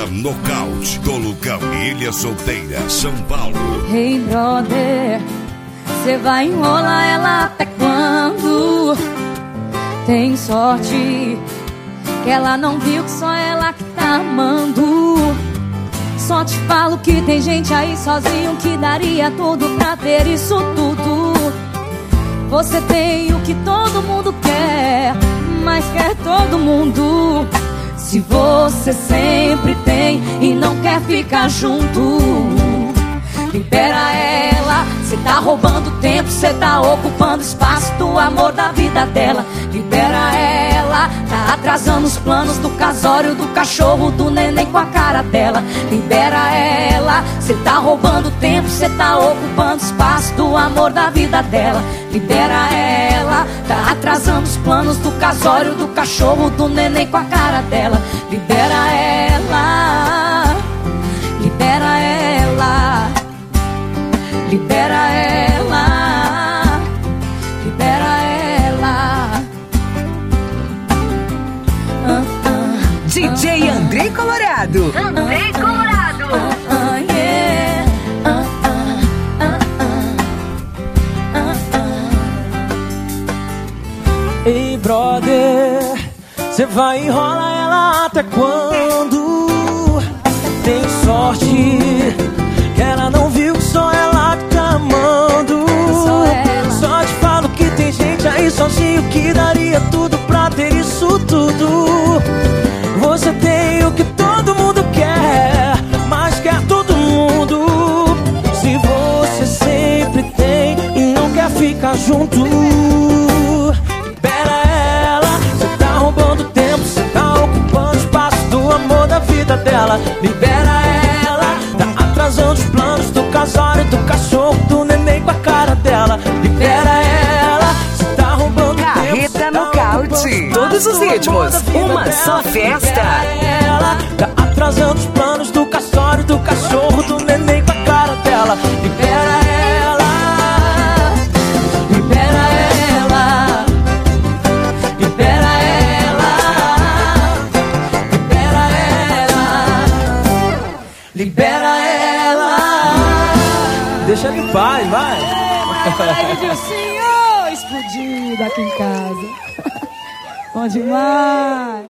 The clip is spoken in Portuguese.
Banda Nocaute do Lucão, Ilha Solteira, São Paulo. Hey brother, cê vai enrolar ela até quando? Tem sorte que ela não viu que só ela que tá amando. Só te falo que tem gente aí sozinho que daria tudo pra ter isso tudo. Você tem o que todo mundo quer, mas quer todo mundo. Se você sempre tem e não quer ficar junto, libera ela. Cê tá roubando tempo, cê tá ocupando espaço do amor da vida dela. Libera ela, tá atrasando os planos do casório, do cachorro, do neném com a cara dela. Libera ela, cê tá roubando tempo, cê tá ocupando espaço do amor da vida dela. Libera ela, tá atrasando os planos do casório, do cachorro, do neném com a cara dela. Libera ela, libera ela, libera ela, libera ela. DJ Andrei Colorado. Andrei Colorado. Yeah. Ei brother, cê vai enrolar ela até quando? Tem sorte que ela não viu que só ela que tá amando. Só te falo que tem gente aí sozinho que daria tudo pra ter isso tudo. Você tem o que todo mundo quer, mas quer todo mundo. Se você sempre tem e não quer ficar junto, libera ela. Você tá roubando tempo, você tá ocupando espaço do amor da vida dela. Libera ela, tá atrasando os planos do casório, do cachorro, do neném com a cara dela. Libera ela, você tá roubando Carreta tempo, Nocaute. Todos os ritmos, uma só festa. Ela tá atrasando os planos do casório, do cachorro, do neném com a cara dela. Libera ela, libera ela, libera ela, libera ela, libera ela. Deixa ele em paz, vai. Vai, Dilcinho, explodido aqui em casa. Bom demais.